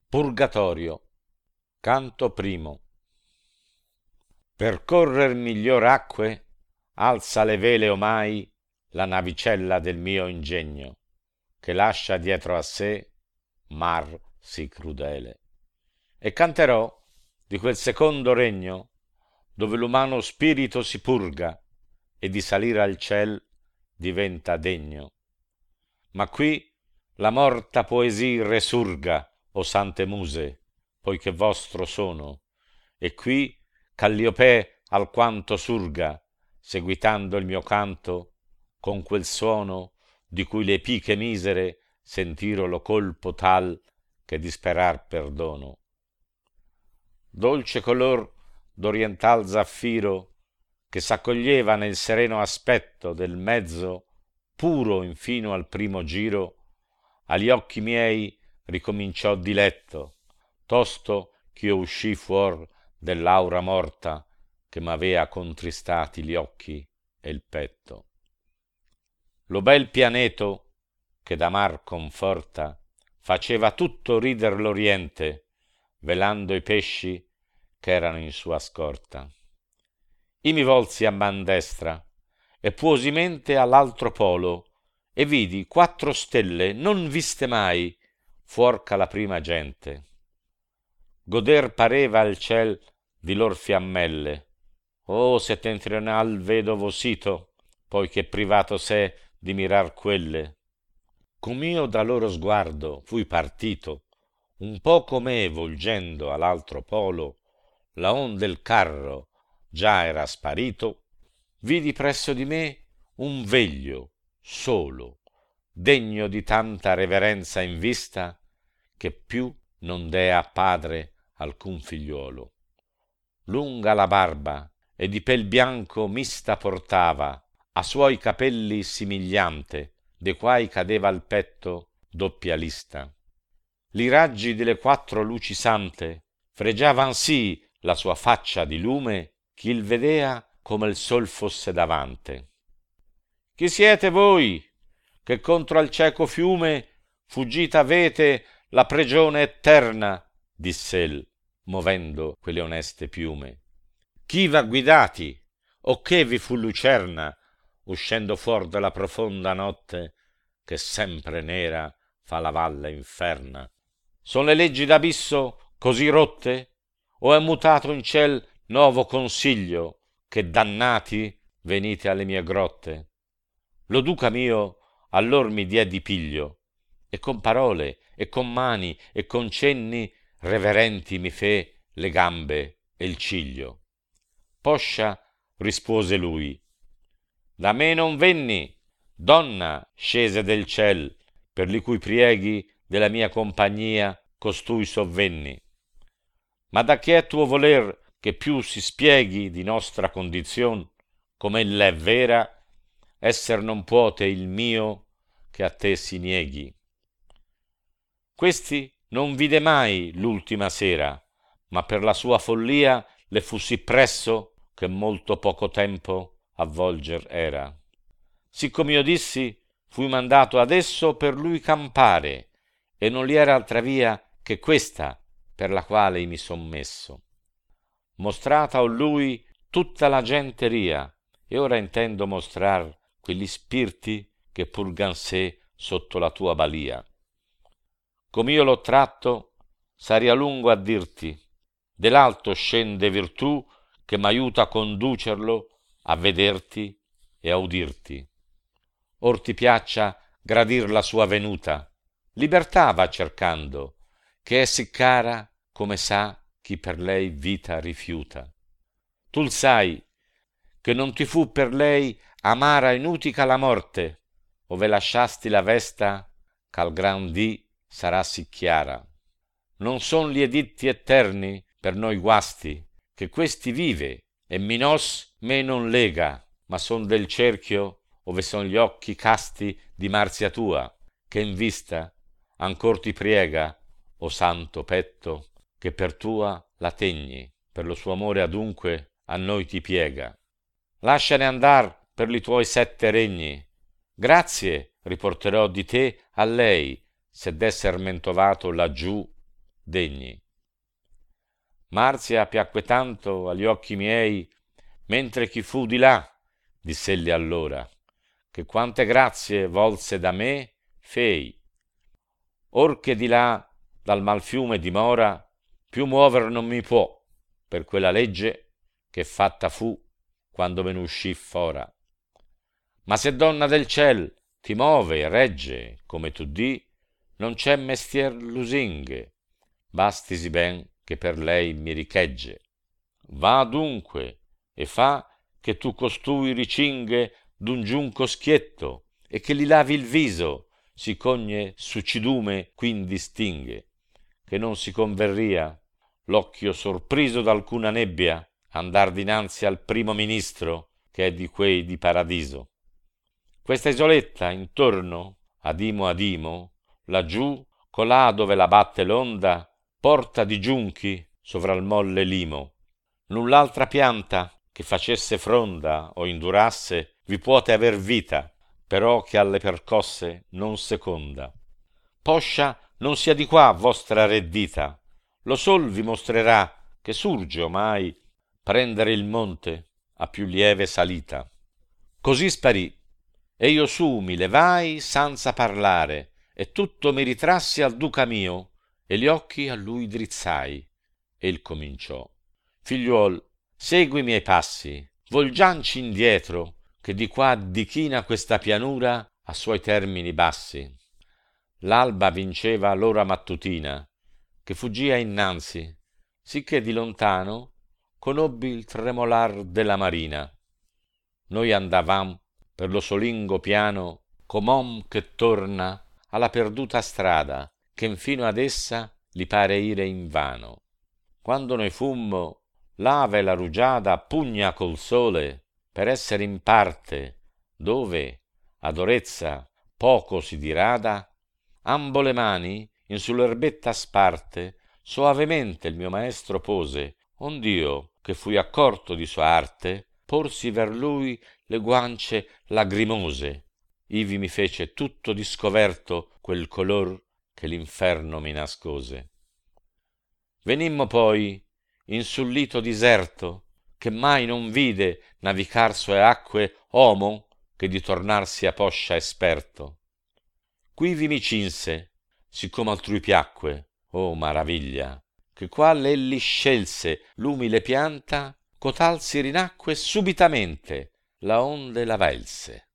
Purgatorio, canto primo. Percorrer miglior acque, alza le vele omai la navicella del mio ingegno, che lascia dietro a sé mar sì crudele. E canterò di quel secondo regno, dove l'umano spirito si purga e di salire al ciel diventa degno. Ma qui la morta poesia resurga, o sante muse, poiché vostro sono, e qui Calliopè alquanto surga, seguitando il mio canto, con quel suono di cui le piche misere sentiro lo colpo tal che disperar perdono. Dolce color d'oriental zaffiro che s'accoglieva nel sereno aspetto del mezzo puro infino al primo giro, agli occhi miei ricominciò diletto, tosto ch'io uscì fuor dell'aura morta che m'avea contristati gli occhi e il petto. Lo bel pianeto che da mar conforta faceva tutto rider l'oriente, velando i pesci ch'erano in sua scorta. I mi volsi a man destra e puosi mente all'altro polo e vidi 4 stelle non viste mai fuorca la prima gente. Goder pareva il ciel di lor fiammelle. Oh settentrional vedovo sito, poiché privato s'è di mirar quelle. Com'io da loro sguardo fui partito, un po' come volgendo all'altro polo, laonde il carro già era sparito, vidi presso di me un veglio solo, degno di tanta reverenza in vista, che più non dea padre alcun figliuolo. Lunga la barba e di pel bianco mista portava, a suoi capelli simigliante, de quai cadeva al petto doppia lista. Li raggi delle 4 luci sante fregiavan sì la sua faccia di lume, ch'il vedea come il sol fosse davante. Chi siete voi, che contro al cieco fiume fuggita avete la pregione eterna, diss'el, movendo quelle oneste piume. Chi v'ha guidati, o che vi fu lucerna, uscendo fuor della profonda notte, che sempre nera fa la valle inferna? Son le leggi d'abisso così rotte, o è mutato in ciel novo consiglio, che dannati venite alle mie grotte? Lo duca mio allor mi diè di piglio, e con parole, e con mani, e con cenni reverenti mi fe le gambe e il ciglio. Poscia, rispose lui, da me non venni, donna scese del ciel, per li cui prieghi della mia compagnia costui sovvenni. Ma da che è tuo voler che più si spieghi di nostra condizion, come ella è vera, esser non puote il mio che a te si nieghi. Questi non vide mai l'ultima sera, ma per la sua follia le fu sì presso che molto poco tempo a volger era. Siccome io dissi, fui mandato adesso per lui campare, e non li era altra via che questa per la quale mi son messo. Mostrata ho lui tutta la gente ria, e ora intendo mostrar quegli spirti che purgan sé sotto la tua balia. Com'io l'ho tratto, saria lungo a dirti, dell'alto scende virtù che m'aiuta a conducerlo, a vederti e a udirti. Or ti piaccia gradir la sua venuta, libertà va cercando, che è sì cara come sa chi per lei vita rifiuta. Tu l sai che non ti fu per lei amara inutica la morte, ove lasciasti la vesta ch'al gran dì sarà sì chiara. Non son gli editti eterni per noi guasti, che questi vive e minos me non lega, ma son del cerchio ove son gli occhi casti di Marzia tua, che in vista ancor ti priega, o santo petto, che per tua la tegni, per lo suo amore adunque a noi ti piega. Lasciane andar per li tuoi 7 regni, grazie riporterò di te a lei, se d'esser mentovato laggiù degni. Marzia piacque tanto agli occhi miei, mentre chi fu di là, diss'egli allora, che quante grazie volse da me fei. Or che di là dal malfiume dimora, più muover non mi può, per quella legge che fatta fu quando me ne uscì fora. Ma se donna del ciel ti move e regge, come tu di, non c'è mestier lusinghe, bastisi ben che per lei mi richegge. Va dunque e fa che tu costui ricinghe d'un giunco schietto e che li lavi il viso, sicc'ogne succidume quindi stinghe, che non si converria l'occhio sorpriso d'alcuna nebbia andar dinanzi al primo ministro che è di quei di paradiso. Questa isoletta intorno ad imo laggiù colà dove la batte l'onda porta di giunchi sovra il molle limo. Null'altra pianta che facesse fronda o indurasse vi puote aver vita, però che alle percosse non seconda. Poscia non sia di qua vostra reddita, lo sol vi mostrerà che surge omai prendere il monte a più lieve salita. Così sparì, e io su mi levai senza parlare, e tutto mi ritrassi al duca mio, e gli occhi a lui drizzai. E il cominciò: figliuol, segui i miei passi, volgianci indietro, che di qua di china questa pianura a suoi termini bassi. L'alba vinceva l'ora mattutina, che fuggia innanzi, sicché di lontano conobbi il tremolar della marina. Noi andavam per lo solingo piano com'om che torna alla perduta strada, che infino ad essa li pare ire invano. Quando noi fummo, l'ave la rugiada pugna col sole per essere in parte, dove, ad orezza, poco si dirada, ambo le mani in sull'erbetta sparte, soavemente il mio maestro pose, ond'io, che fui accorto di sua arte, porsi ver lui le guance lagrimose, ivi mi fece tutto discoverto quel color che l'inferno mi nascose. Venimmo poi in sul lito diserto, che mai non vide navicar sue acque omo che di tornar sia poscia esperto. Quivi mi cinse, siccome altrui piacque, oh maraviglia, che qual elli scelse l'umile pianta, cotal si rinacque subitamente, la onde la velse.